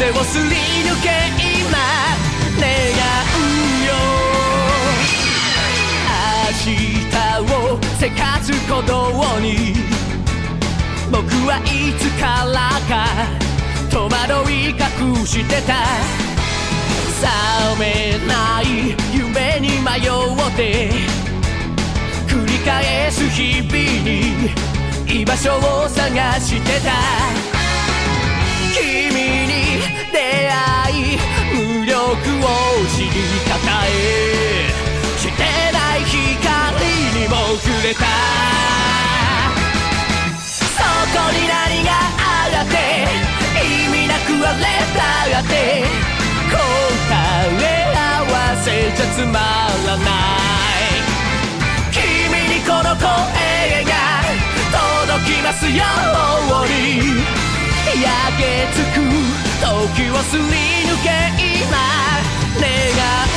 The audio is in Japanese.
壁をすり抜け今願うよ。明日をせかす鼓動に僕はいつからか戸惑い隠してた。覚めない夢に迷って繰り返す日々に居場所を探してた。君に出会い無力を知り方へしてない光にも触れた。そこに何があって意味なくあれだって答え合わせじゃつまらない。君にこの声が届きますように焼けつく時をすり抜け今願う